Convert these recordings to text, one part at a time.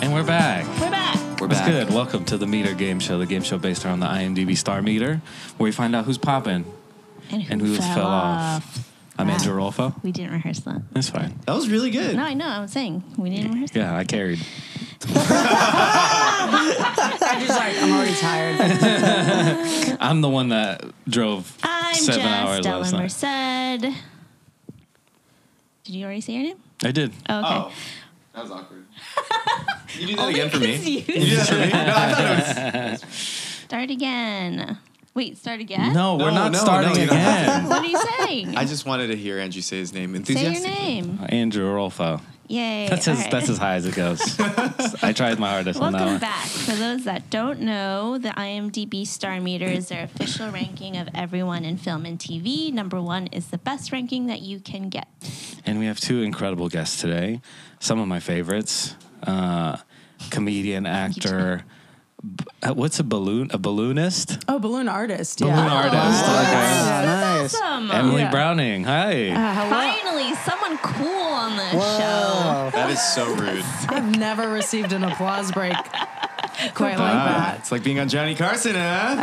And we're back. We're back. We're That's back. good. Welcome to the Meter Game Show, the game show based around the IMDb Star Meter, where we find out who's popping And who fell off. I'm Andrew Rolfo. We didn't rehearse that. That's fine. That was really good. No, I know. I'm saying we didn't rehearse Yeah, I carried. I'm just like, I'm already tired. I'm the one that drove I'm 7 just hours Stella last night. Merced. Did you already say your name? I did. Oh, okay. Oh, that was awkward. You do that Only again for me. 'cause you You do that for me? No, I thought it was... Start again. Wait, start again? No, we're not no, starting you don't have again. What are you saying? I just wanted to hear Andrew say his name Say enthusiastically. your name. Andrew Rolfo. Yay. That's All as right. that's as high as it goes. I tried my hardest on that Welcome one. back. For those that don't know, the IMDb Star Meter is their official ranking of everyone in film and TV. Number 1 is the best ranking that you can get. And we have 2 incredible guests today. Some of my favorites. Comedian, actor. What's a balloonist? Oh, balloon artist. Balloon Yeah. artist. Oh, Okay. nice. Awesome. Emily Yeah. Browning. Hi. Hello. Finally, someone cool on this show. That is so rude. I've never received an applause break quite like that. It's like being on Johnny Carson, huh?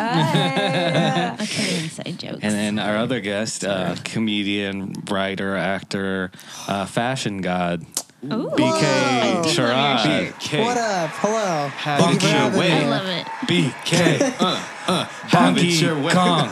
Okay, inside jokes. And then our other guest, comedian, writer, actor, fashion god, Ooh. BK Sharad. BK. What up? Hello. Have Thank it you for your having way. I me. love it. BK. Have it your Bonky way. Kong.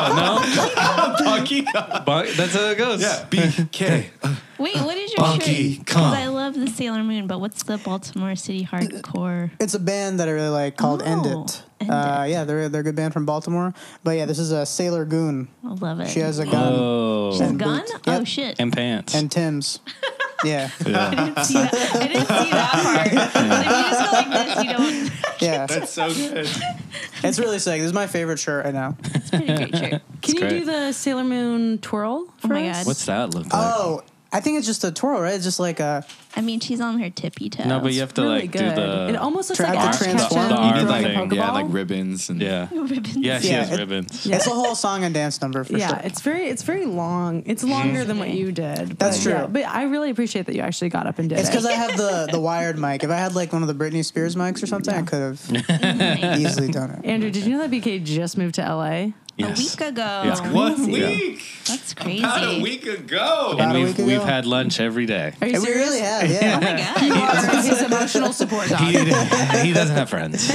Oh, Donkey no? That's how it goes. Yeah, BK. Wait, what is your Bonky shirt? Kong. Because I love the Sailor Moon, but what's the Baltimore City hardcore? It's a band that I really like called End Oh, It. End It. Yeah, they're a good band from Baltimore. But yeah, this is a Sailor Goon. I love it. She has a gun Oh. She's a and gun? boots. Oh, Yep. shit. And pants. and Tim's. Yeah, yeah. I didn't see that part. If you just go like this, you don't. yeah. That's so good. It's really sick. This is my favorite shirt right now. It's a pretty great shirt. Can you great. do the Sailor Moon twirl for my us? God. What's that look like? Oh, I think it's just a twirl, right? It's just like a... I mean, she's on her tippy toes. No, but you have to Really like good. do the. It almost looks Try like to Ash transform. Ketchum You need, throwing like- a Pokeball. Yeah, like ribbons and Yeah. ribbons. Yeah, she Yeah, has it- ribbons. Yeah. It's a whole song and dance number for Yeah, sure. it's very long. It's longer than what you did. That's but true. Yeah, but I really appreciate that you actually got up and did It's it. because I have the wired mic. If I had like one of the Britney Spears mics or something, I could have easily done it. Andrew, did you know that BK just moved to LA? Yes. A week ago. Yeah. 1 week. That's crazy. About a week ago. About And a we've week ago. we've had lunch every day. Are you And we serious? really have, yeah. Oh my God. You are his emotional support dog. He doesn't have friends.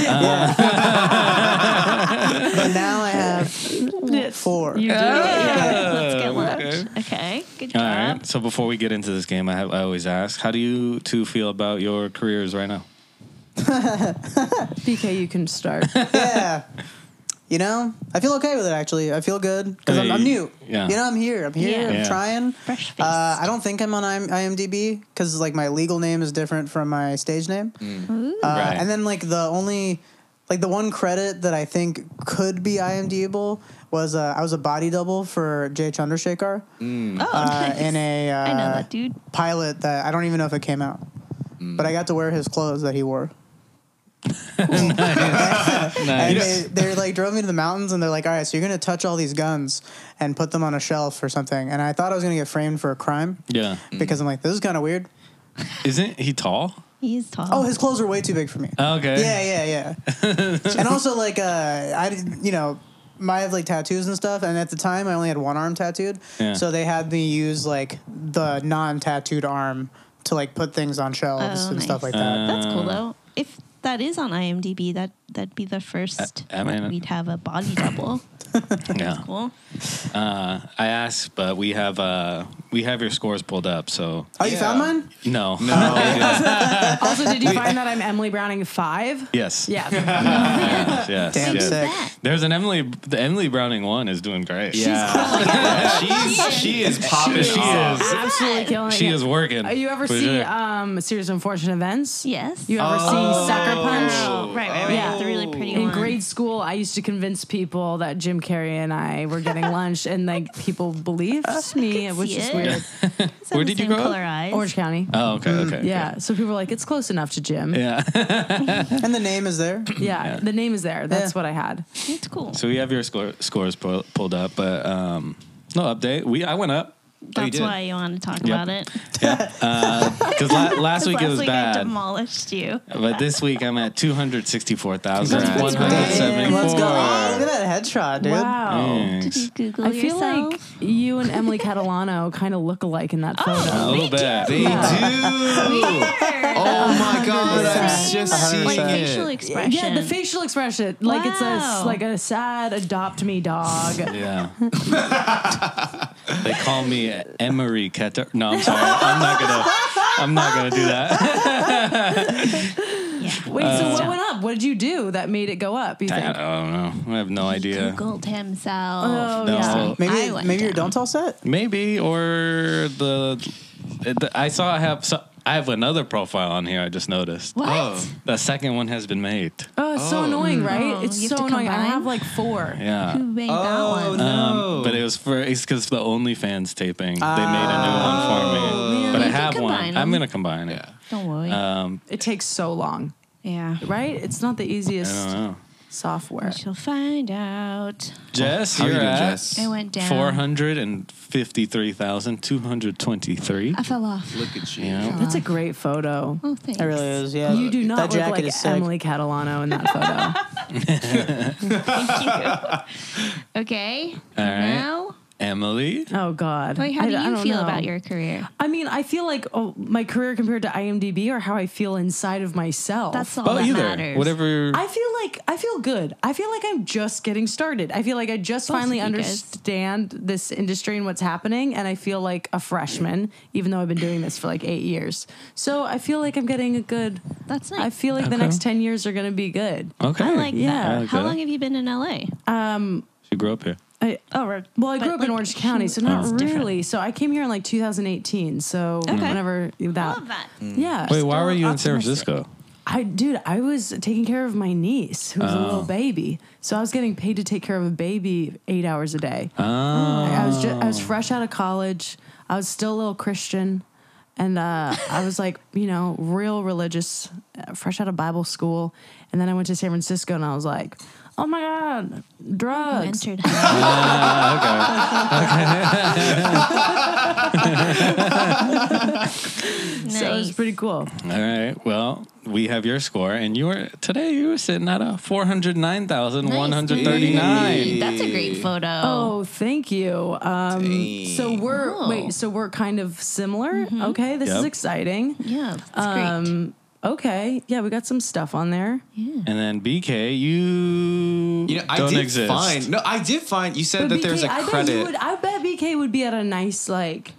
But now I have 4. You do. Let's get lunch. Okay. Good All job. right. So before we get into this game, I always ask, how do you two feel about your careers right now? BK, you can start. Yeah. You know, I feel okay with it, actually. I feel good because I'm new. Yeah. You know, I'm here. Yeah. I'm Yeah. trying. Fresh face. I don't think I'm on IMDb because, like, my legal name is different from my stage name. Right. And then, like, the one credit that I think could be IMDb-able was I was a body double for Jay Chandrasekhar Oh, nice. in a I know that dude. pilot that I don't even know if it came out. But I got to wear his clothes that he wore. And Nice. they like drove me to the mountains and they're like, all right, so you're going to touch all these guns and put them on a shelf or something. And I thought I was going to get framed for a crime Yeah. because I'm like, this is kind of weird. Isn't he tall? He's tall. Oh, his clothes were way too big for me. Okay. Yeah. And also, like, I didn't, you know, I have like tattoos and stuff. And at the time, I only had one arm tattooed. Yeah. So they had me use like the non-tattooed arm to like put things on shelves Oh, and nice. stuff like that. That's cool though. If that is on IMDb, that'd be the first I mean- we'd have a body double. Yeah. Cool. I asked, but we have your scores pulled up. So Oh, you found mine? no. Also, did you find that I'm Emily Browning 5? Yes. Yeah. Yes. Damn yes. sick. That. There's an The Emily Browning 1 is doing great. She is popping She off. is. Absolutely killing She it. is working. You ever for see sure. A Series of Unfortunate Events? Yes. You ever see Sucker Punch? Oh, right. Yeah. The really pretty In one. grade school, I used to convince people that Jim Carrey and I were getting lunch, and like people believed me, could which see is it. weird. Where did you grow up? Color eyes. Orange County. Oh, okay. Yeah, so people were like, it's close enough to Jim. Yeah. And the name is there. Yeah, the name is there. That's Yeah. what I had. It's cool. So we have your scores pulled up, but no update. I went up. That's did? why you want to talk about it. Because last week it was I bad. demolished you. But this week I'm at 264,174. Damn, let's go. Oh, look at that headshot, dude. Wow. Did you Google I feel yourself? like you and Emily Catalano kind of look alike in that photo. A little bit. They do. Oh my god, I'm just seeing like it. facial expression. Yeah, the facial expression, like it's Wow. like a sad adopt me dog. Yeah. They call me Emery Ketter. No, I'm sorry. I'm not gonna do that. Wait, so what went up? What did you do that made it go up? You I think? don't know. I have no idea. Googled himself. Oh, No. yeah. I went Maybe your down. don't tell set. Maybe or I have another profile on here. I just noticed. What? Oh. The second one has been made. Oh, it's so annoying, right? Oh, It's you have so to annoying. I combine? have like 4. Yeah. Who made that Oh, one? no. But it's because the OnlyFans taping. They made a new one for me. Yeah, But I you can have one. combine I'm them. gonna combine it. Yeah. Don't worry. It takes so long, yeah. right? It's not the I easiest don't know. software. She'll find out. Jess, How are you you're doing, at Jess? I went down. 453,223. I fell off. Look at you. Yeah. That's a great photo. Oh, thanks. It really is. Yeah. You do That not look jacket like is sick. Emily Catalano in that photo. Thank you. Okay. All right. Now, Emily. Oh God. wait, how do I you don't feel know. about your career? I mean, I feel like my career compared to IMDb, or how I feel inside of myself. That's all Oh, that either. matters. Whatever. I feel good. I feel like I'm just getting started. I feel like I just Both finally of you guys. understand this industry and what's happening, and I feel like a freshman, even though I've been doing this for like 8 years. So I feel like I'm getting a good. That's nice. I feel like the Okay. next 10 years are going to be good. Okay. I like Yeah. I that. like How that. long have you been in LA? She grew up here. I Oh, Well, I but, grew up in like, Orange County, so Oh. not It's different. really. So I came here in like 2018. So Okay. whenever I that, love that. yeah. Wait, why Still were you in San optimistic. Francisco? I was taking care of my niece who was a little baby. So I was getting paid to take care of a baby 8 hours a day. Oh. I was fresh out of college. I was still a little Christian. And I was like, real religious, fresh out of Bible school. And then I went to San Francisco and I was like, oh my God, drugs. Entered So it was Nice. pretty cool. All right. Well, we have your score, and you were sitting at a 409,139. Nice. That's a great photo. Oh, thank you. So we're Oh. so we're kind of similar. Okay, this is Yep. exciting. Yeah, that's great. Okay, yeah, we got some stuff on there. And then BK, you I don't did exist. find. No, I did find. You said But that there's a I credit. I bet BK would be at a nice like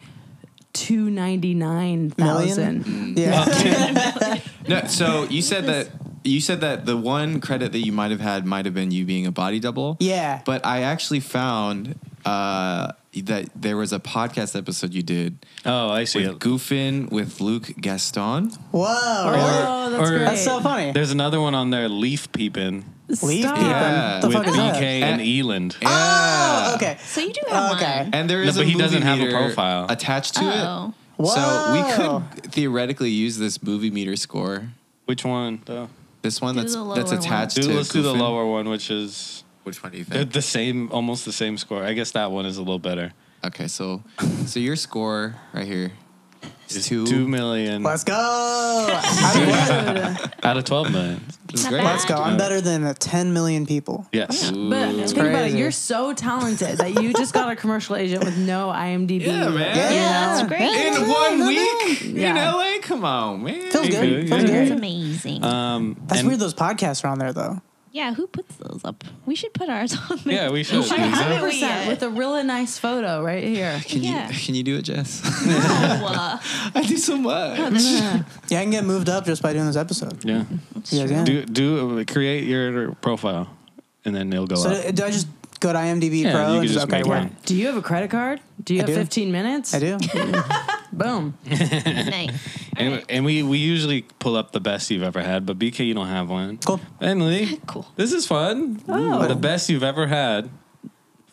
299,000. Yeah. No, so you said that the one credit that you might have had might have been you being a body double. Yeah. But I actually found that there was a podcast episode you did Oh, I see with it. Goofin with Luke Gaston. Whoa. Oh, that's or- great. That's so funny. There's another one on there, Leaf Peepin', Leaf Stop. peeping. Yeah. The with fuck is that? BK and Eland. Yeah. Oh, okay. So you do have Okay. one. And there is No, but a he doesn't movie have a meter profile. attached to Oh. it. So we Whoa. could theoretically use this movie meter score. Which one, though? This one Do that's the that's lower attached Dude, to let's do the Goofin. lower one, which is Which one do you they're think? the same, almost the same score. I guess that one is a little better. Okay, so your score right here is It's 2 million Let's go. Out of what? out of 12 million. This is Not great. bad. Let's go. I'm better than 10 million people. Yes. But think about it, crazy. you're so talented that you just got a commercial agent with no IMDb. Yeah, man. Yeah, that's great. In 1 week Yeah. in LA? Come on, man. Feels good. good, Feels good. That's good. amazing. That's and- weird those podcasts are on there, though. yeah, who puts those up? We should put ours on there. Yeah, we should. Why haven't we 100% yet? with a really nice photo right here. Yeah. Can you do it, Jess? No, I do so much. Yeah, I can get moved up just by doing this episode. Yeah. You guys can. Create your profile, and then it'll go So up. do I just go to IMDb Yeah, Pro you and can just just okay, make where? one. Do you have a credit card? Do you I have do. 15 minutes? I do. Boom. nice. And we usually pull up the best you've ever had, but BK, you don't have one. Cool. Emily, Cool. this is fun. Oh. The best you've ever had.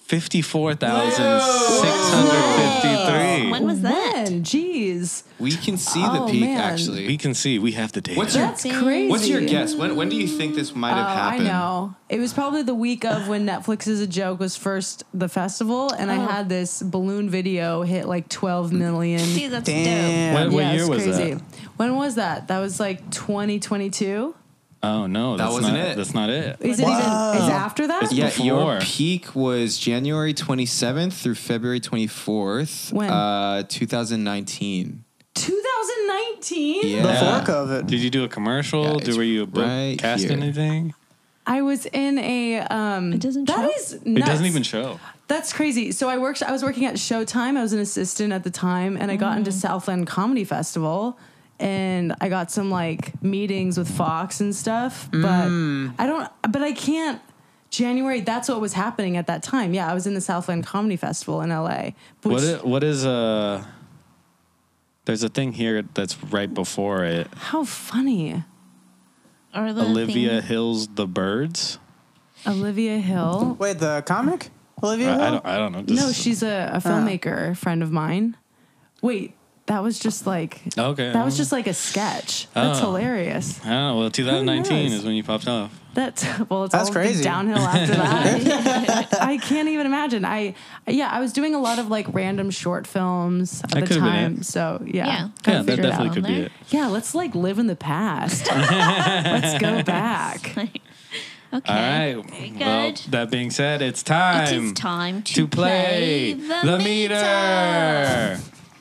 54,653. When was that? Man, jeez. We can see the Oh, peak, man. actually. We can see. We have the data. What's your That's crazy. What's your guess? When do you think this might have happened? I know. It was probably the week of when Netflix is a Joke was first the festival, and I had this balloon video hit like 12 million. See, that's dope. Damn. What Yeah, year it's was crazy. that? When was that? That was like 2022. Oh no, That that's wasn't not it. That's not it. Is it even? Is after that? It's Yeah, before. your peak was January 27th through February 24th. When? 2019. 2019. Yeah. Before COVID. Did you do a commercial? Yeah, it's Were you right cast here. anything? I was in a. It doesn't That show? is It nuts. doesn't even show. That's crazy. So I was working at Showtime. I was an assistant at the time, and I got into Southland Comedy Festival, and I got some like meetings with Fox and stuff. But I can't. January. That's what was happening at that time. Yeah, I was in the Southland Comedy Festival in LA. What is there's a thing here that's right before it. How funny. Or the Olivia thing- Hill's The Birds. Olivia Hill. Wait, the comic? Olivia Hill? I don't know. No, she's a filmmaker, friend of mine. Wait, that was just like Okay. that was just like a sketch. That's Oh. hilarious. I don't know. Well, 2019 knows? is when you popped off. It's That's all crazy. downhill after that. I can't even imagine. I was doing a lot of like random short films at That the could've been time. it. So Yeah. yeah, Yeah, kinda that figured it definitely out. could be it. Yeah, let's like live in the past. Let's go back. Okay. All right. Very Well, good. that being said, it's It time is time to play the meter.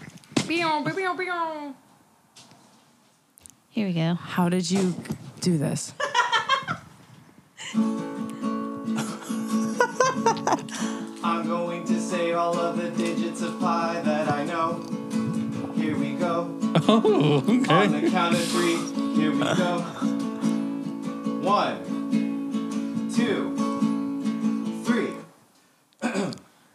Here we go. How did you do this? I'm going to say all of the digits of pi that I know. Here we go. Oh, On okay. the count of 3, here we go. 1, 2, 3.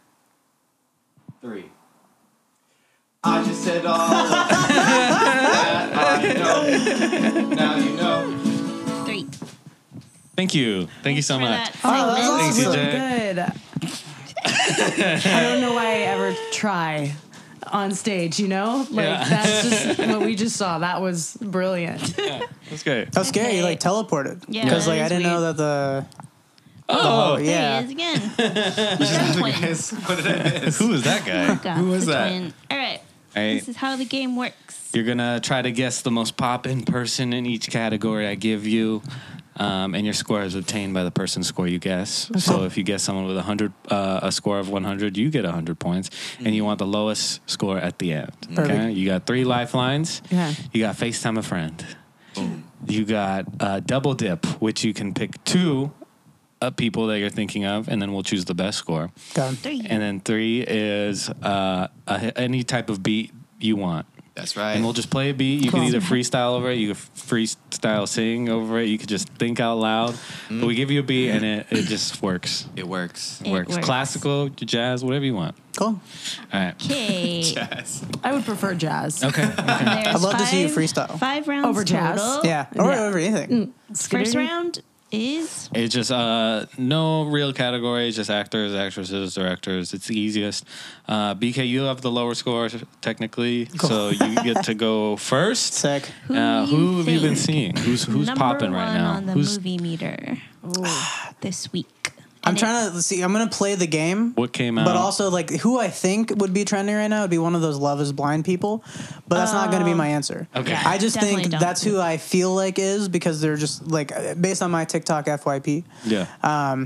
3. I just said all of that I know. Now you know. 3. Thank you. Thank you so For much. that segment. Thanks, So DJ. good. I don't know why I ever try on stage, you know? Like, Yeah. that's just what we just saw. That was brilliant. That's great. That was scary. You Okay. like teleported. Yeah, Because that like I is didn't know weird. that the. Oh, There yeah. he is again. Mr. Twin. What did I miss? who is that guy? Who was The that? twin. All right. Hey, This is how the game works. you're gonna try to guess the most poppin' person in each category I give you, and your score is obtained by the person's score you guess. So if you guess someone with a score of 100, you get 100 points, and you want the lowest score at the end. Okay, Perfect. you got 3 lifelines. Yeah. You got FaceTime a friend. You got double dip, which you can pick 2 people that you're thinking of, and then we'll choose the best score. God. 3. And then 3 is any type of beat you want. That's right. And we'll just play a beat. You can either freestyle over it, you can freestyle sing over it, you could just think out loud. But we give you a beat and it just works. It works. It Works. works. Classical, jazz, whatever you want. Cool. All right. Okay. Yes. I would prefer jazz. Okay. I'd love to see you freestyle. 5 rounds Over jazz? total. Yeah. Or Yeah. over anything. First round is It's just no real categories, just actors, actresses, directors. It's the easiest. BK, you have the lower score technically, so you get to go first. Sick. who, Who have you been think? seeing? Who's Number popping right one now? on the Who's movie meter this week. I'm And trying to see. I'm gonna play the game. what came out? But also, like, who I think would be trending right now would be one of those Love is Blind people. But that's not going to be my answer. Okay. Yeah. I just Definitely think don't. that's who I feel like is because they're just, like, based on my TikTok FYP. yeah. I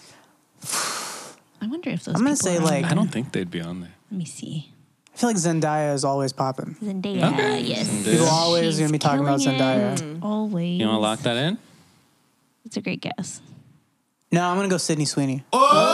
wonder if those I'm gonna people say, are on like- I there. don't think they'd be on there. Let me see. I feel like Zendaya is always popping. Zendaya, Okay. yes. People always She's going to be talking about killing Zendaya. it. Always. You want to lock that in? It's a great guess. No, I'm going to go Sydney Sweeney.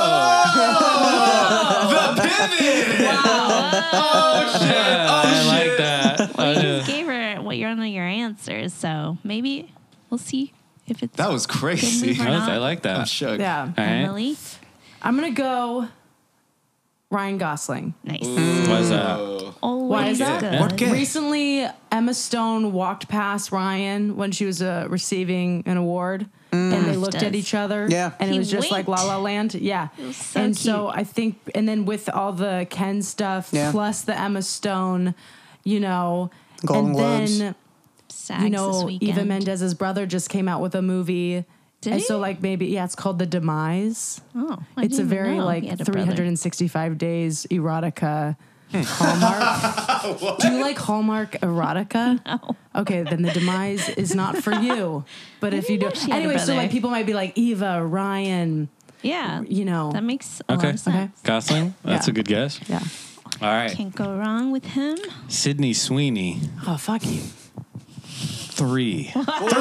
I like that. Well, you just gave her what you're on your answers, so maybe we'll see if it's That was crazy. Good move or not. I like that. I'm shook. Yeah. All right. Emily. I'm going to go Ryan Gosling. Nice. Why is that? Why Always is that? good. ¿Por qué? Recently, Emma Stone walked past Ryan when she was receiving an award, and they looked at each other. Yeah. and He it was just like La winked. La Land. Yeah, was so and so cute. I think, and then with all the Ken stuff, Yeah. plus the Emma Stone, Golden and Globes. then Sags this weekend. Eva Mendez's brother just came out with a movie. Did and he? so like maybe it's called The Demise. Oh, I It's a didn't very know he like had a brother. 365 days erotica Hallmark. Do you like Hallmark erotica? No. Okay, then The Demise is not for you. But if you do, know she had a anyway, so brother. like people might be like Eva, Ryan, Yeah. you know. That makes a lot Okay. of sense. Gosling? That's Yeah. a good guess. Yeah. All right. Can't go wrong with him. Sydney Sweeney, Oh fuck you. 3.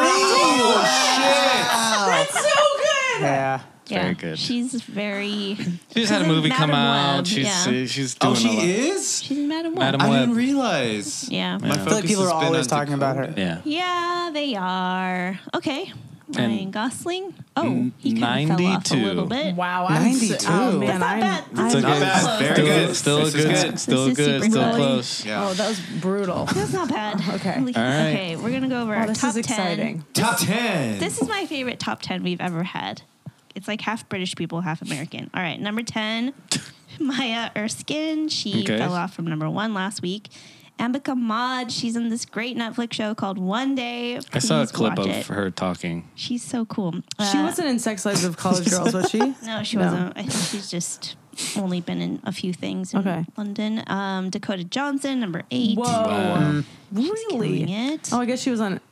That's so good. Yeah. Very Yeah. good. She's very. She just had a in movie come Madam out. Web, She's yeah. she's doing Oh, a she lot. is? She's Madam Web. Madam I Web. didn't realize. Yeah. My I I feel like focus people are has been always on talking about her. Dakota. Yeah. Yeah, they are. Okay. And Ryan Gosling. Oh, he kind of fell off a 92. little bit. Wow, 92. Oh man, That's not bad. It's That's okay. Not bad. close. Very Still good. Still This is good. good. Still This is good. super Still good. close. Yeah. Oh, that was brutal. That's not bad. Okay. All right. Okay, we're gonna go over Oh, our this top is 10. exciting. Top 10. This is my favorite top 10 we've ever had. It's like half British people, half American. All right, number 10, Maya Erskine. She Okay. fell off from number 1 last week. Ambika Maude, she's in this great Netflix show called One Day. I saw a Please clip watch of it. her talking. She's so cool. She wasn't in Sex Lives of College Girls, was she? No, she No. wasn't. I think she's just only been in a few things in Okay. London. Dakota Johnson, number 8. Whoa. Wow. Really? Killing it. Oh, I guess she was on.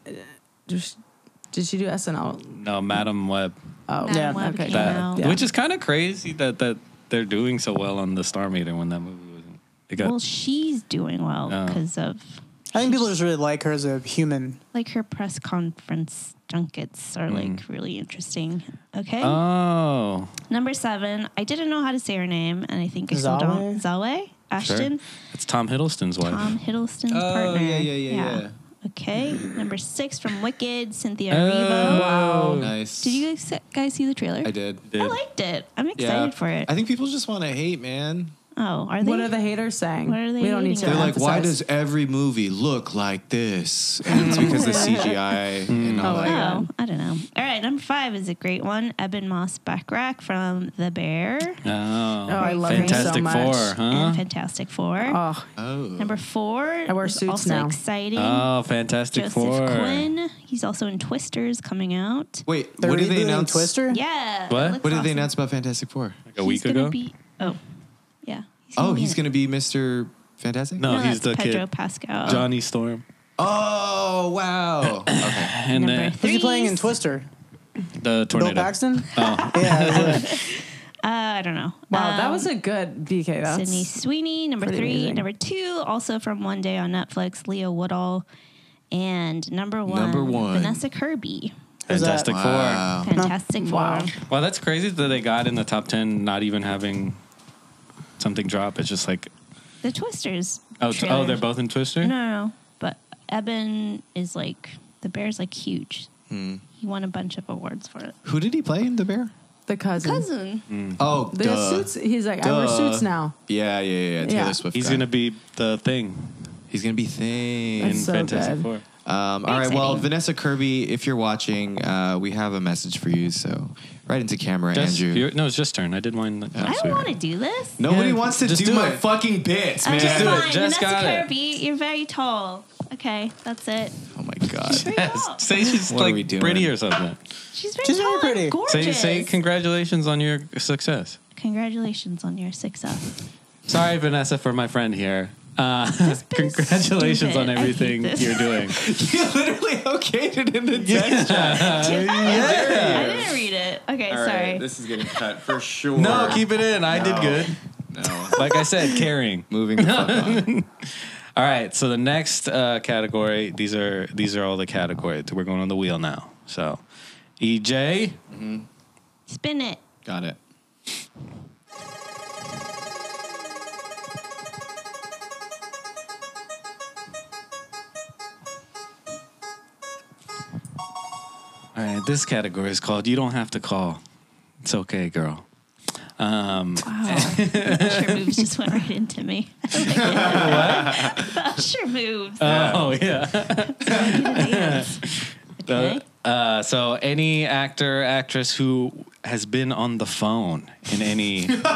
Did she do SNL? No, Madam Web. Oh, Madam Yeah, Web okay. came That, out. Yeah. Which is kind of crazy that they're doing so well on the Star Meter when that movie was. It got Well, she's doing well Oh. because of I think people just really like her as a human. like her press conference junkets are like really interesting. Okay. oh, Number 7, I didn't know how to say her name, and I think I still Zawe? don't. Zawe Ashton, it's Tom Hiddleston's wife. Tom Hiddleston's Oh, partner. yeah. Okay. Number 6 from Wicked, Cynthia Oh. Erivo. Wow. Nice. Did you guys see the trailer? I did. I liked it. I'm excited Yeah. for it. I think people just want to hate, man. Oh, are they? What are the haters saying? What are they We don't need to hating They're like, why emphasize. does every movie look like this? And it's because of CGI and all Oh, that. my Oh, I don't know. All right, number 5 is a great one. Eben Moss Backrack from The Bear Oh, I love him so Fantastic much. Four, huh? and Fantastic Four. Oh, Oh. Number 4 I wear is suits also now. exciting. Oh, Fantastic Joseph Four. Quinn. He's also in Twisters coming out. Wait, They're what did they rebooting announce? Twister? Yeah. What? that looks What did they awesome. announce about Fantastic Four? Like a week He's gonna ago? Be, yeah. He's going to be Mr. Fantastic? No, he's that's the Pedro kid. Pascal. Johnny Storm. Oh, wow. Okay. And Number then Who's he playing in Threes. Twister? the Bill tornado. Paxton? Oh, Yeah. I don't know. wow, that was a good BK. That's Sydney Sweeney, number pretty 3. amazing. Number 2, also from One Day on Netflix, Leo Woodall. And number 1, Number 1. Vanessa Kirby. Who's that? Fantastic Four. Wow. Fantastic Four. Wow. Wow, that's crazy that they got in the top 10 not even having something drop. It's just like, The Twisters. oh, trailer. they're both in Twister? No. But Eben is like, the bear's like huge. He won a bunch of awards for it. Who did he play in The Bear? the cousin. Cousin. Oh, The duh. suits. He's like, I wear Duh. suits now. Yeah. Taylor Yeah. Swift. He's guy. going to be the thing He's going to be Thing. in That's so Fantastic good. Four. All right. Well, exciting. Vanessa Kirby, if you're watching, we have a message for you. So, right into camera, Just, Andrew. no, it's just turn. I did mine. I don't want to do this. Nobody Yeah, wants to just do do my it. fucking bits, man. Just do it. Fine. Just Vanessa got it. Kirby, you're very tall. Okay, that's it. Oh my god. Very Yes. tall. Say she's What are we like doing? pretty or something. She's very She's tall very pretty. and gorgeous. Say congratulations on your success. Congratulations on your success. Sorry, Vanessa, for my friend here. been Congratulations stupid. on I hate everything this. you're doing. You literally okayed it in the text. I didn't read it. Okay, All sorry. right, this is getting cut for sure. No, keep it in. I did No. good. No. Like I said, caring. Moving the fuck on. All right, so the next category, these are all the categories. We're going on the wheel now. So, EJ, Spin it. Got it. all right, this category is called You Don't Have to Call. It's okay, girl. The usher moves just went right into me. What? The usher moves. Oh yeah. Okay. So any actor, actress who has been on the phone in any movie,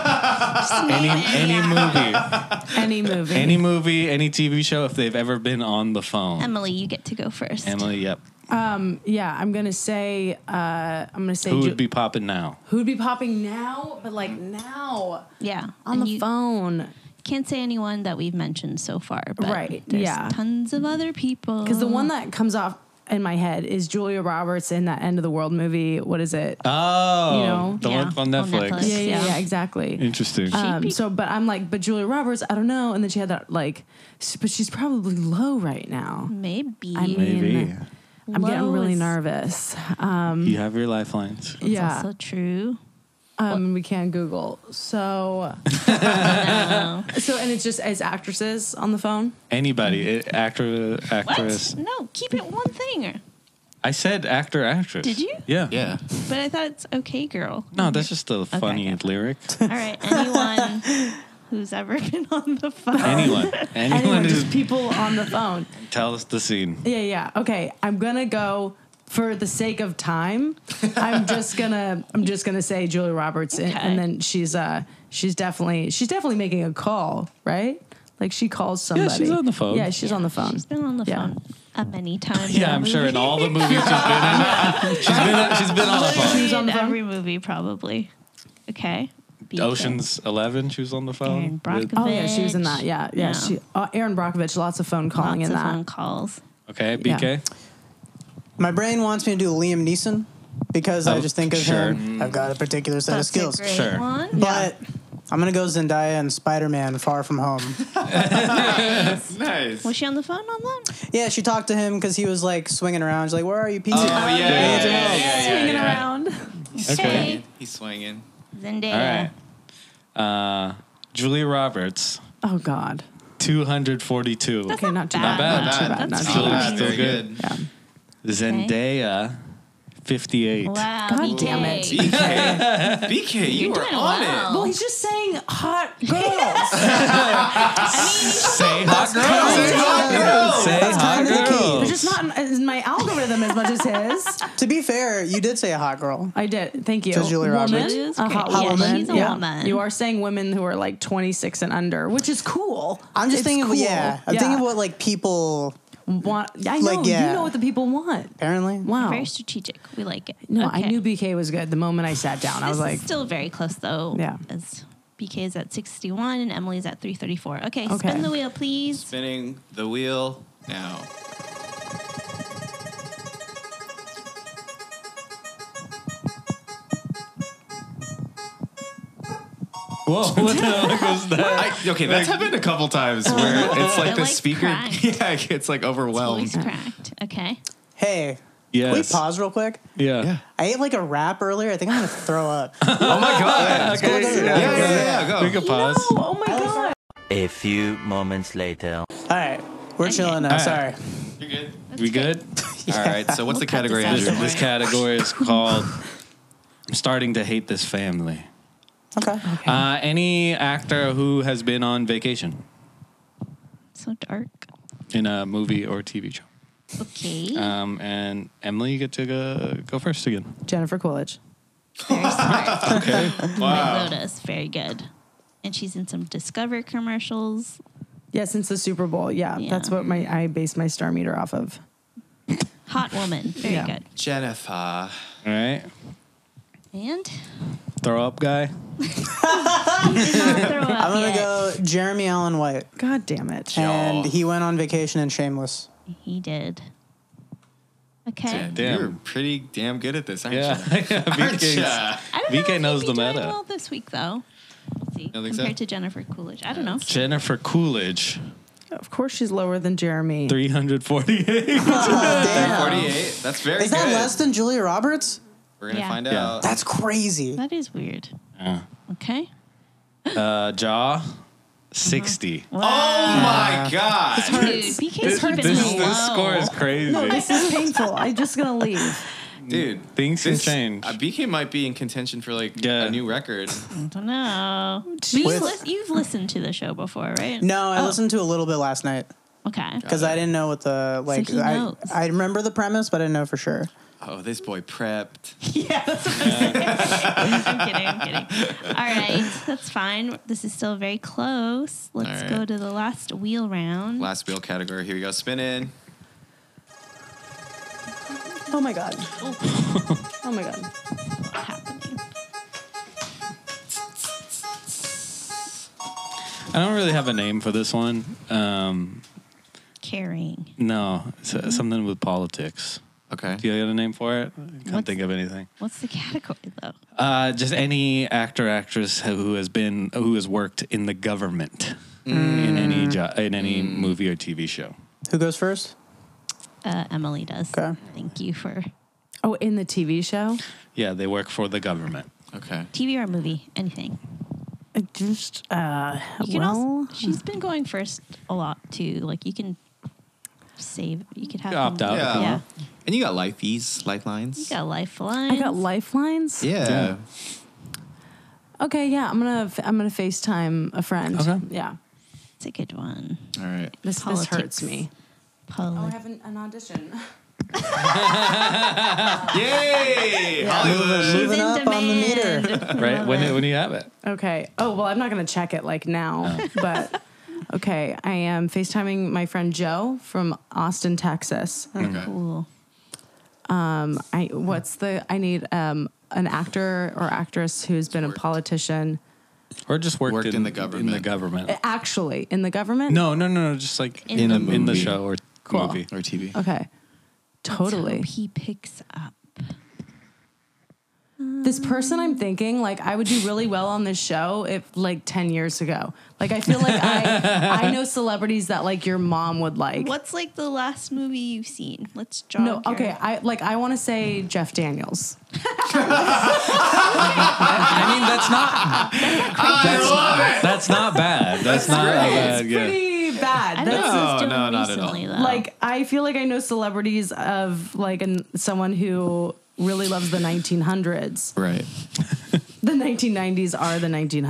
Any movie. any movie, any TV show, if they've ever been on the phone. Emily, you get to go first. Emily, yep. Yeah, I'm gonna say. Who would be popping now? Who'd be popping now? But like now Yeah. on And the you phone. can't say anyone that we've mentioned so far. But Right, There's yeah. tons of other people. Because the one that comes off in my head is Julia Roberts in that End of the World movie. What is it? Oh, You know? the Yeah, one on on Netflix. Netflix. Yeah, exactly. Interesting. But I'm like, but Julia Roberts, I don't know. And then she had that like, but she's probably low right now. Maybe. I mean, Maybe. I'm getting Low really is- nervous. You have your lifelines. That's Yeah, also true. we can't Google. So, No. and it's just as actresses on the phone. Anybody, actor, What? actress. No, keep it one thing. I said actor, actress. Did you? Yeah. Yeah. But I thought it's okay, girl. No, that's just a funny okay. lyric. All right. Anyone who's ever been on the phone. Anyone Anyone, who just people on the phone. tell us the scene. Yeah. Okay, I'm gonna go for the sake of time. I'm just gonna say Julia Roberts, Okay. and then she's definitely making a call, right? Like she calls somebody. she's on the phone. Yeah, she's on the phone. She's been on the Yeah. phone many times. Yeah, I'm sure in all the movies she's been in, she's been on the phone. She's on the phone? Every movie, probably. Okay. BK. Ocean's 11, she was on the phone. Aaron Brockovich. Oh yeah, she was in that. Yeah. Yeah. She, Aaron Brockovich, lots of phone calling Lots in of that. phone calls. Okay, BK. My brain wants me to do Liam Neeson because I Oh, just think of sure. him. I've got a particular set That's of skills. a great Sure. one. But I'm gonna go Zendaya and Spider-Man: Far From Home. Nice. Was she on the phone on that? Yeah, she talked to him because he was like swinging around. She's like, "Where are you, Pete?" Swinging around. Okay. He's swinging. Zendaya. All right. Julia Roberts, Oh God. 242. Okay, not too bad. bad. Not Not too bad. bad. Not That's too Still, fine. bad. still Very good. Yeah. Zendaya, 58. Wow. God BK. damn it. BK, you You're were doing on well. Well, he's just saying hot girls. Say hot girl. Say hot kind of the key. girl. It's just not in my algorithm as much as his. To be fair, you did say a hot girl. I did. Thank you. To Julia Woman, Roberts. She is a great. hot Yeah, woman. she's a woman. You are saying women who are like 26 and under, which is cool. I'm just It's thinking, cool. I'm thinking of what like people want. I know. like, yeah. You know what the people want. apparently. Wow. Very strategic. We like it. No, I Okay. knew BK was good the moment I sat down. I This was like, is still very close though. Yeah. As BK is at 61 and Emily's at 334. Okay, Okay. spin the wheel, please. Spinning the wheel now. Whoa, what the heck was that? Okay, that's happened a couple times where it's like It, the like, speaker. cracked. Yeah, it's like overwhelmed. Voice cracked. Okay. Hey, can we Yes. pause real quick? Yeah. I ate like a wrap earlier. I think I'm gonna throw up. Oh my god. Okay, Yeah, go. We can pause. oh my God. A few moments later. All right, we're Okay. chilling now. All right. Sorry. You're good. We good? All right. So what's the cut this category, out. Andrew? Don't This worry. category is called I'm starting to hate this family. Okay. Any actor who has been on vacation So dark. in a movie or TV show. Okay. And Emily, you get to go first again. Jennifer Coolidge. Very smart. Okay. White Lotus. Very good. And she's in some Discover commercials. Yeah, since the Super Bowl. Yeah, Yeah. that's what I base my star meter off of. Hot woman. Very Yeah. good. Jennifer. All right. And Throw up guy. did not throw up I'm gonna yet. go Jeremy Allen White, God damn it. and he went on vacation in Shameless. He did. Okay. Damn. You're pretty damn good at this, aren't Yeah. you? Aren't BK's ya? I don't know VK if knows he'd be the doing meta. well this week, though. Let's see. don't think so? Compared to Jennifer Coolidge. I don't know. Jennifer Coolidge, Of course, she's lower than Jeremy. 348. Damn. 48. That's very Is good. that less than Julia Roberts? We're gonna Yeah. find Yeah. out. That's crazy. That is weird. Yeah. Okay. Jaw, 60. Oh my god. Dude, BK's keeping This it low. score is crazy. No, this is painful. I'm just gonna leave. Dude, Things can change. BK might be in contention for like a new record. I don't know. But you've listened to the show before, right? No, I listened to a little bit last night Okay. because I didn't know what the he knows. I remember the premise, but I didn't know for sure. Oh, this boy prepped. Yeah, that's what I'm saying. I'm kidding. All right, that's fine. This is still very close. Let's All go right. to the last wheel round. Last wheel category. Here we go. Spin in. Oh my god. Oh my god. What's happening? I don't really have a name for this one. Carrying. No, it's something with politics. Okay. Do you got a name for it? I can't think of anything. What's the category though? Just any actor, actress who has worked in the government in any movie or TV show. Who goes first? Emily does. Okay. Thank you for Oh, in the TV show? Yeah, they work for the government. Okay. TV or movie, anything. I just You can also, she's been going first a lot too. Like you can save. You could have Opt them- out. Yeah. Yeah. And you got lifelines. You got lifelines. I got lifelines. Yeah. Okay, yeah, I'm gonna FaceTime a friend. Okay. Yeah, It's a good one. All right. this Politics. hurts me. Poli- I have an audition. Yay! Hollywood. She's Moving in up on the meter. demand. Right? When do you have it? Okay. Oh well, I'm not gonna check it like now, but okay. I am FaceTiming my friend Joe from Austin, Texas. Cool. I need an actor or actress who's been a politician. Or just worked in the government. In the government. Actually, in the government. No. Just like In the in the movie. show or Cool. movie. Or TV. Okay. Totally. Let's hope he picks up. This person I'm thinking, like, I would do really well on this show if, like, 10 years ago. Like, I feel like I know celebrities that, like, your mom would like. What's like the last movie you've seen? Let's jog. No, your- okay, I want to say Jeff Daniels. I mean, that's not bad. That's not a bad. It's Yeah. pretty bad. I don't know That's, what he's doing no, not at all. recently, though. like, I feel like I know celebrities of, like, someone who really loves the 1900s. Right. The 1990s are the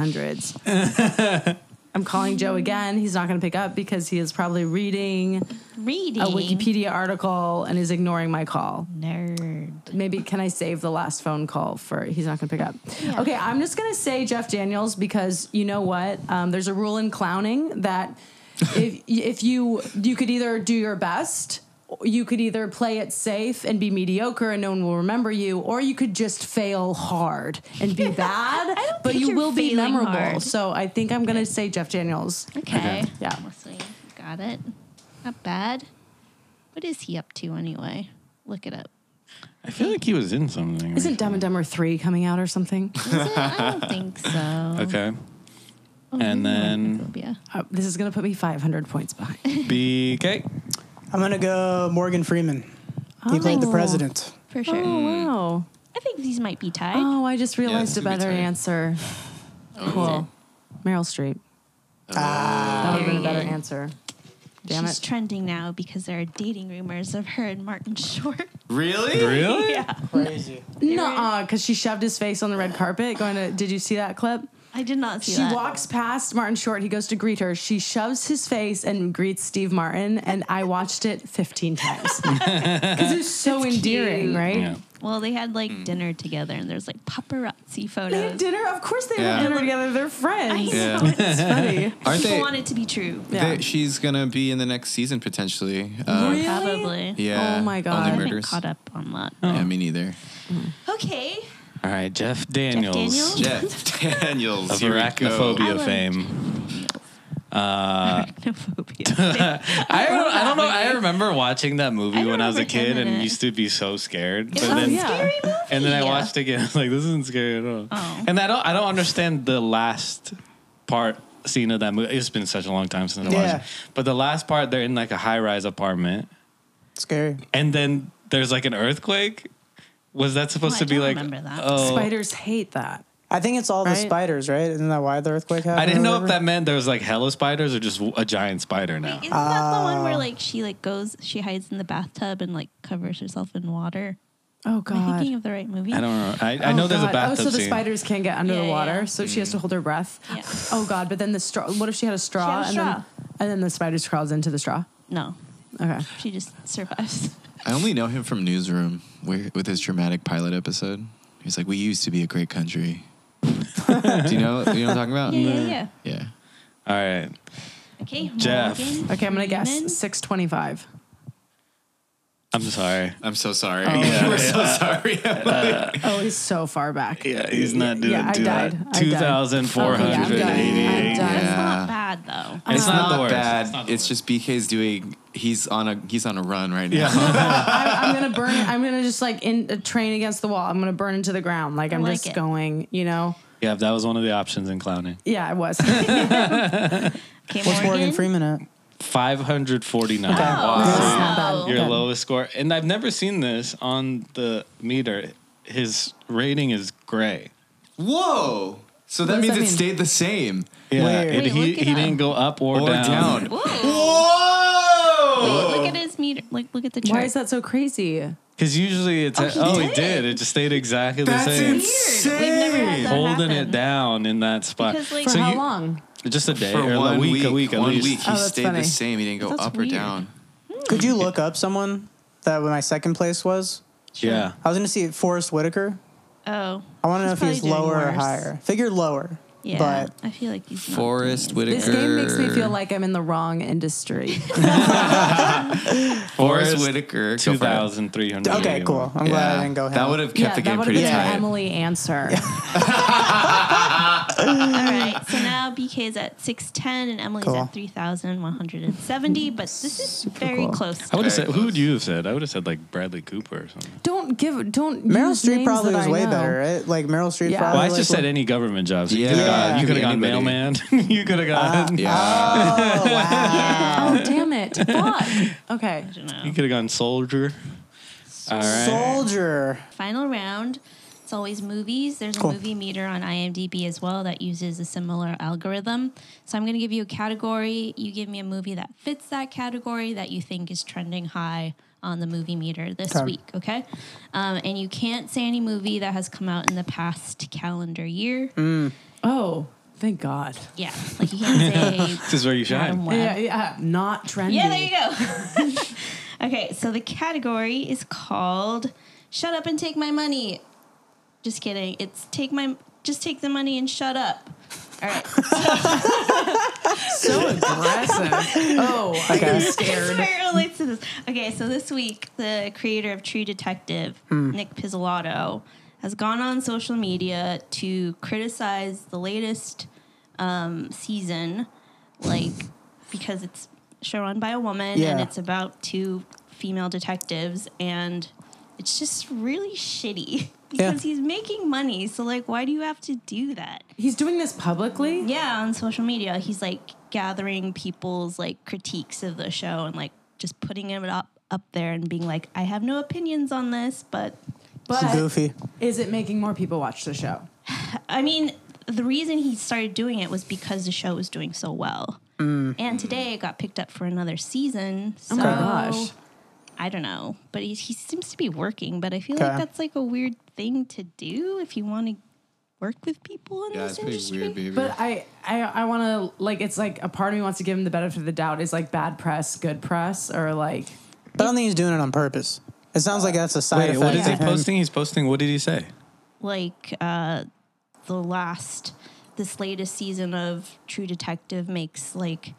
1900s. I'm calling Joe again. He's not going to pick up because he is probably reading reading a Wikipedia article and is ignoring my call. nerd. Maybe can I save the last phone call for he's not going to pick up. Yeah. Okay, I'm just going to say Jeff Daniels because you know what? There's a rule in clowning that if you could either do your best, you could either play it safe and be mediocre and no one will remember you, or you could just fail hard and be bad, but think you you're will be failing memorable. hard. So I think I'm going to say Jeff Daniels. Okay. Yeah. Wesley, got it. Not bad. What is he up to anyway? Look it up. I feel like he was in something. Isn't Dumb and Dumber 3 coming out or something? Is it? I don't think so. Okay. Oh, And then Homophobia. This is going to put me 500 points behind. BK. I'm gonna go Morgan Freeman. He played the Oh. president. For sure. Oh, wow. I think these might be tied. Oh, I just realized a this would be better tight. answer. Oh. Cool. Meryl Streep. That would have been a better Period. answer. Damn She's it. trending now because there are dating rumors of her and Martin Short. Really? Really? Yeah. Crazy. No, because she shoved his face on the red carpet going to, did you see that clip? I did not see She that. walks past Martin Short. He goes to greet her. She shoves his face and greets Steve Martin. And I watched it 15 times. Because it's so endearing, cute. right? Yeah. Well, they had like dinner together and there's like paparazzi photos. They had dinner. Of course they Yeah. had dinner together. They're friends. Yeah. It's funny. Aren't People they? want it to be true. Yeah. She's gonna be in the next season potentially. Really? Probably. Yeah. Oh my God. I Only haven't murders. caught up on that. Yeah, me neither. Okay. All right, Jeff Daniels. Daniels? Jeff Daniels. Of Here we go. I arachnophobia love fame. Arachnophobia. I don't know. I remember watching that movie I don't when I was a remember him kid in and it. used to be so scared. But It was then, a scary movie. and then I watched it again. I was like, this isn't scary at all. Oh. And I don't understand the last scene of that movie. It's been such a long time since I watched Yeah. it. But the last part, they're in like a high-rise apartment, Scary. and then there's like an earthquake. Was that supposed Oh, to I be don't like? remember that. Oh, Spiders hate that. I think it's all the Right? spiders, right? Isn't that why the earthquake happened? I didn't or know if whatever? that meant there was like hella spiders or just a giant spider now. Isn't that the one where like she like goes, she hides in the bathtub and like covers herself in water? Oh Am I God. thinking of the right movie? I don't know. I know there's a God. bathtub so the scene. spiders can't get under Yeah, the water, yeah. so she has to hold her breath. Yeah. Oh God! But then the straw. What if she had a straw? She had a straw. And then the spiders crawls into the straw. No, Okay. she just survives. I only know him from Newsroom, with his dramatic pilot episode. He's like, "We used to be a great country." Do you know what I'm talking about? Yeah. Yeah. All right. Okay, Jeff. Morgan Okay, I'm gonna guess Freeman. 625. I'm sorry. I'm so sorry. Yeah, We're so sorry. Oh, he's so far back. Yeah, he's not doing I too died. bad. I died. 2,488. I'm done. That's Yeah. not bad though. It's not the not worst. bad. It's not the It's just BK's doing. He's on a run right now. Yeah. I'm gonna burn. I'm gonna just like train against the wall. I'm gonna burn into the ground. Like I'm like just it. going. Yeah, that was one of the options in clowning. Yeah, I was. Okay, What's Morgan Freeman at? 549. That's not bad. Your Good. lowest score. And I've never seen this on the meter. His rating is gray. Whoa. So that does means that it mean? stayed the same. Yeah, Wait, look he it didn't up. go up or, Or down. Whoa. Whoa. Look at his meter. Like, look at the chart. Why is that so crazy? Because usually it's... he he did. did. It just stayed exactly the That's same. insane. Weird. We've never had that Holding happen. it down in that spot. Because, like, For So how you- long? Just a day For or a 1 week, at one least. week, he Oh, that's stayed funny. the same. He didn't go That's up weird. or down. Could you look up someone that my second place was? Yeah. I was going to see Forrest Whitaker. Oh. I want to know if He's he's probably doing lower or worse. higher. Figured lower. Yeah. But I feel like he's not Forrest doing Whitaker. This game makes me feel like I'm in the wrong industry. Forrest Whitaker. Go for it. 2,300. okay, cool. I'm glad I didn't go him. That would have kept the that game would have pretty been tight. an Emily answer. All right. So now BK is at 610 and Emily's Cool. at 3,170. But this is very cool. close. I would have said, who would you have said? I would have said like Bradley Cooper or something. Don't Meryl use Streep names probably that was I way know. better, right? Like Meryl Streep Yeah. probably. Well, I like, just said any government jobs. You Yeah. could have gone, you could have gone Anybody. mailman. You could have gone. Yeah. Oh, wow. Yeah. Oh damn it! Fuck. Okay. I don't know. You could have gone soldier. All right. Soldier. Final round. It's always movies. There's a Cool. movie meter on IMDb as well that uses a similar algorithm. So I'm going to give you a category. You give me a movie that fits that category that you think is trending high on the movie meter this Okay. week, okay? And you can't say any movie that has come out in the past calendar year. Oh, thank God. Yeah, like you can't say This is where you Adam shine. Webb. Yeah, not trendy. Yeah, there you go. Okay, so the category is called "Shut Up and Take My Money." Just kidding. It's just take the money and shut up. All right. So aggressive. Oh, I'm This scared. very relates to this. Okay, so this week, the creator of True Detective, Nick Pizzolatto, has gone on social media to criticize the latest season, like because it's a show run by a woman and Yeah. it's about two female detectives, and it's just really shitty because he's making money. So, like, why do you have to do that? He's doing this publicly? Yeah, on social media, he's like gathering people's like critiques of the show and like just putting it up there and being like, I have no opinions on this, but But Goofy. is it making more people watch the show? I mean, the reason he started doing it was because the show was doing so well. And today it got picked up for another season. So Oh my gosh. I don't know, but he seems to be working. But I feel Okay. like that's like a weird thing to do if you want to work with people in Yeah, this it's pretty industry. weird behavior. But I want to, like, it's like a part of me wants to give him the benefit of the doubt. Is like bad press, good press, or like. But I don't think he's doing it on purpose. It sounds like that's a side Wait, effect. what is he of him. posting? He's posting, what did he say? Like this latest season of True Detective makes like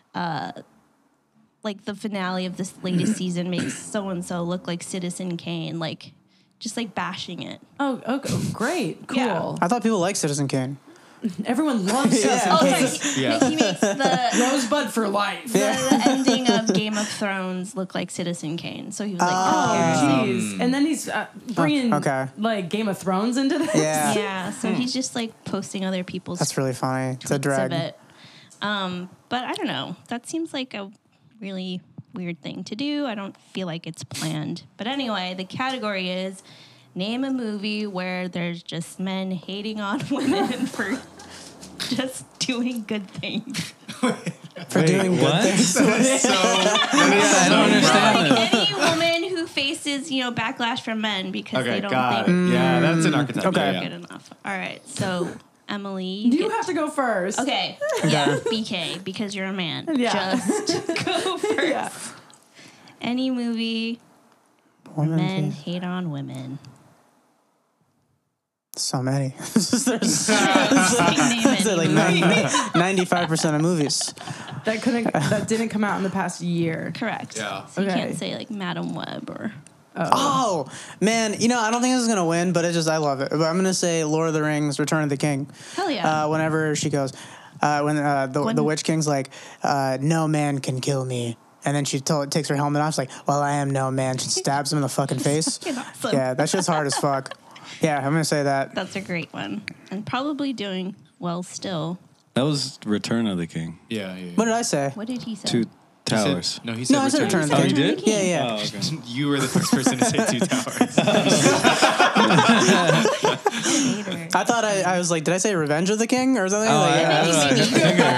the finale of this latest season makes so and so look like Citizen Kane, like just like bashing it. Oh, okay, great, cool. Yeah. I thought people liked Citizen Kane. Everyone loves Citizen Oh, Kane. sorry. Yeah. He makes the Rosebud for life. the ending of Game of Thrones look like Citizen Kane. So he was like, Oh, comparing. jeez. And then he's bringing okay. like Game of Thrones into this. Yeah. Yeah, so he's just like posting other people's That's really funny. It's a tweets drag. of it. But I don't know. That seems like a really weird thing to do. I don't feel like it's planned. But anyway, the category is name a movie where there's just men hating on women for just doing good things. For doing good things. I don't understand that. Any woman who faces, backlash from men because Okay, they don't got think it. Yeah, that's an archetype. Okay. they're good enough. All right, so Emily, You have to go first. Okay, yeah, BK, because you're a man. Yeah. Just go first. Yeah. Any movie Women men face. hate on women. So many. There's Name any like movie. 95% of movies. That didn't come out in the past year. Correct. Yeah. So you Okay. can't say like Madam Web or. Oh man, I don't think this is gonna win, but I love it. But I'm gonna say Lord of the Rings: Return of the King. Hell yeah. Whenever she goes, when the Witch King's like, no man can kill me. And then she takes her helmet off. She's like, well, I am no man. She stabs him in the fucking face. Fucking awesome. Yeah, that shit's hard as fuck. Yeah, I'm gonna say that. That's a great one. And probably doing well still. That was Return of the King. Yeah. What did I say? What did he say? Two He said- towers. No, he said No, I said Return of the Oh, King. you did? Yeah, yeah. Oh, okay. You were the first person to say Two Towers. Hater. I thought I was like, did I say Revenge of the King or something? Oh, Like, I think I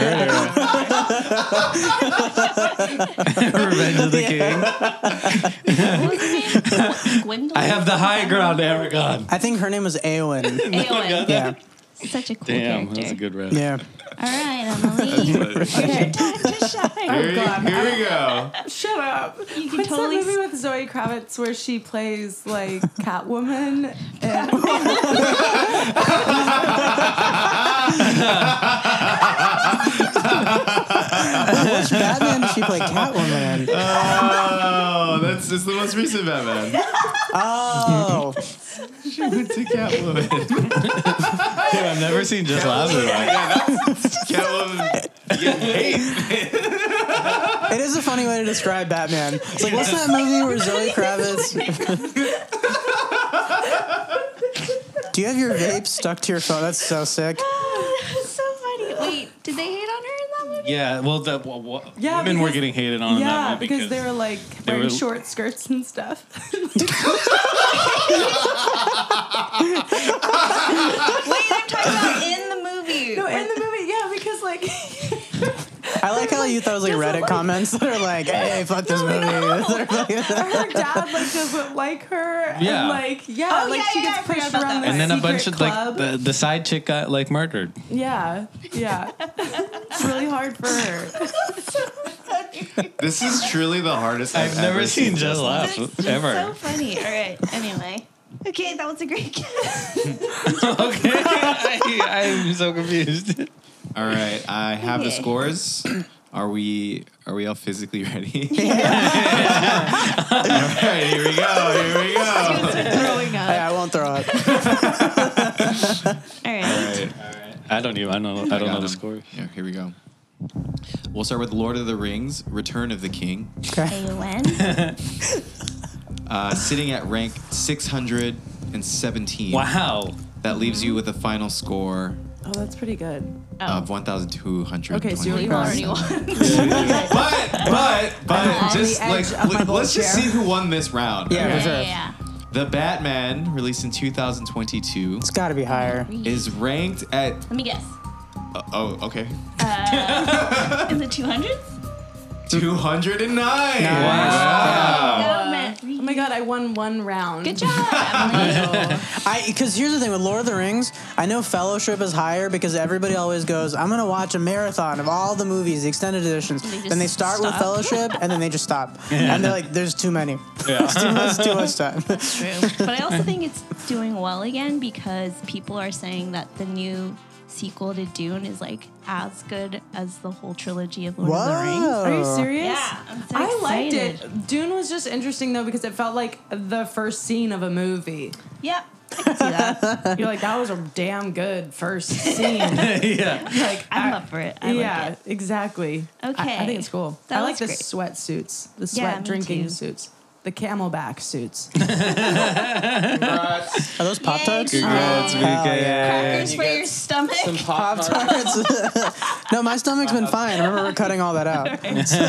heard it. Revenge of the King. What was his name? Gwendolyn? I have the high ground, Aragon. I think her name was Eowyn. Eowyn. Yeah, Such a cool Damn, character. that was a good rap. yeah. All right, Emily. Okay. Time to shine. Oh, God. Here we go. Shut up. You can What's totally that movie with Zoe Kravitz where she plays like Catwoman? And Which Batman did she play Catwoman in? Oh, that's just the most recent Batman. Oh, She went to Catwoman. Dude, I've never seen Just Laughing. Catwoman getting hate. it is a funny way to describe Batman. It's like, what's that movie where Zoe Kravitz? Do you have your vape stuck to your phone? That's so sick. That's so funny. Wait, did they hate on her in that movie? Yeah, well, Yeah, women were because- getting hated on in that yeah, one because they were like wearing were- short skirts and stuff. Wait, they're talking about in the movie. No, in the movie, yeah, because like I like how you thought it was like Doesn't Reddit like- comments that are like, hey, fuck this movie. her dad like doesn't like her. Yeah. And, like Oh, she yeah, gets I forgot pushed about around that the and then a secret bunch of club. like the side chick got like murdered. Yeah. It's really hard for her. This is truly the hardest I've never ever seen Just Laugh That's ever. so funny. All right. Anyway. Okay, that was a great guess. Okay, I'm so confused. All right, I have the Okay. scores. Are we all physically ready? All right, here we go. Throwing up. Hey, I won't throw up. All right. All right. I don't know got the them. score. Yeah, here we go. We'll start with Lord of the Rings: Return of the King, AON. sitting at rank 617. Wow. That leaves you with a final score Oh, that's pretty good. of 1,220. Okay, so you're You already already won. won. But on just the like edge of my bowl let's just chair. see who won this round. Yeah, for sure. Yeah. The Batman, released in 2022, It's got to be higher. is ranked at. Let me guess. Oh, okay. Is it 200? 209. Nice. Wow. No, man. Oh my god, I won one round. Good job, Emily. Because here's the thing with Lord of the Rings, I know Fellowship is higher because everybody always goes, I'm going to watch a marathon of all the movies, the extended editions. They just Then they start with stop. Fellowship and then they just stop. And they're like, there's too many. Yeah. It's too much time. True. But I also think it's doing well again because people are saying that the new sequel to Dune is like as good as the whole trilogy of Lord of the Rings. Are you serious? Yeah, I'm so I liked excited. it. Dune was just interesting though because it felt like the first scene of a movie. Yeah, I can see that. You're like, that was a damn good first scene. Yeah. Like I'm up for it. I yeah, like it. exactly. Okay. I think it's cool. That I like was the great. sweatsuits, the Yeah, sweat me drinking too. suits, the camelback suits. Are those Pop Tarts? Yay. Congrats, Hell VK. Crackers for your stomach. Pop Tarts. No, my stomach's been fine. I remember we're cutting all that out.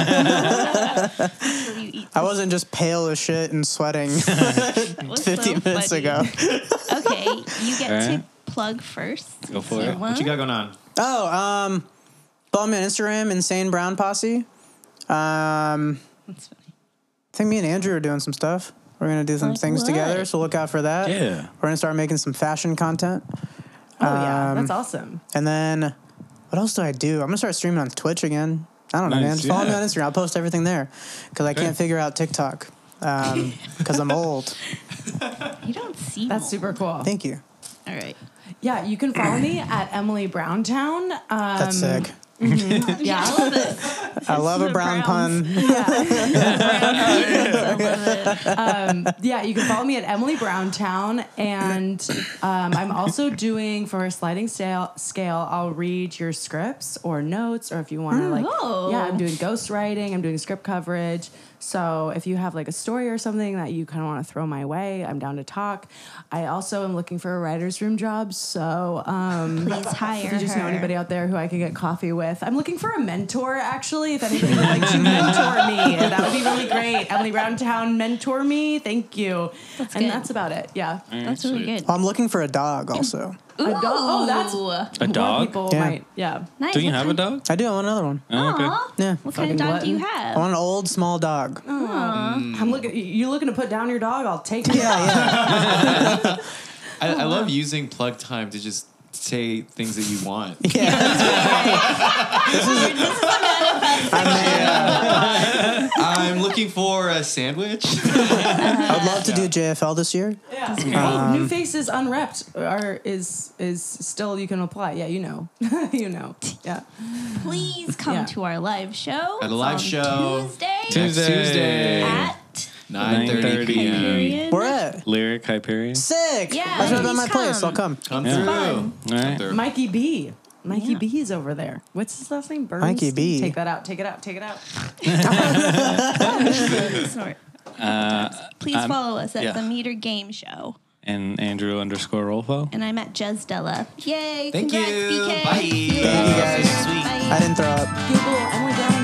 So you eat I wasn't just pale as shit and sweating What's 15 so minutes funny? ago. Okay, you get All to right. plug first. Go for You it. want? What you got going on? Oh, follow me on Instagram, Insane Brown Posse. I That's funny. think me and Andrew are doing some stuff. We're gonna do some Like things what? together, so look out for that. Yeah. We're gonna start making some fashion content. Oh yeah, that's awesome. And then, what else do I do? I'm gonna start streaming on Twitch again. I don't know, Nice, man. Just follow me yeah. on Instagram. I'll post everything there because I can't figure out TikTok because I'm old. You don't see. That's super cool. Thank you. All right. Yeah, you can follow me at Emily Browntown. That's sick. Yeah, I love it. I love a the brown Browns. pun. I love it. yeah, you can follow me at Emily Browntown, and I'm also doing for a sliding scale. I'll read your scripts or notes, or if you want to Oh. yeah, I'm doing ghostwriting. I'm doing script coverage. So if you have like a story or something that you kind of want to throw my way, I'm down to talk. I also am looking for a writer's room job. So Please hire if you just know her. anybody out there who I could get coffee with, I'm looking for a mentor. Actually, if anybody would like to mentor me, that would be really great. Emily Browntown, mentor me. Thank you. That's and good. that's about it. Yeah. That's really good. I'm looking for a dog also. A dog. Oh, that's Ooh. A more dog? people Yeah. might. Yeah. Nice. Do you What have a kind- dog? I do. I want another one. Oh, okay. Aw. Yeah. What kind of Fucking dog do you glutton. I have? want an old small dog. I'm looking. You looking to put down your dog? I'll take it. Yeah. I love using plug time to just say things that you want. I'm looking for a sandwich. I'd love to do JFL this year. Yeah. Hey, New Faces Unrepped is still you can apply. Yeah, you know. You know. Yeah. Please come Yeah. to our live show. At a live on show. Tuesday. Next Tuesday. At 9:30 p.m. Hyperion. Where at? Lyric Hyperion. Sick. Yeah, That's right by please my place. come. I'll come. Come Yeah. through. Fun. All right. Through. Mikey B. Mikey Yeah. B is over there. What's his last name? Burns? Mikey B. Take that out. Take it out. Take it out. Snort. Uh, Please I'm- follow us at yeah. the Meter Game Show. And Andrew_Rolfo. And I'm at Jezdella. Yay! Thank Congrats, you. BK. Bye. See you Thank you, later. guys. Bye. I didn't throw up. Google Emily Brown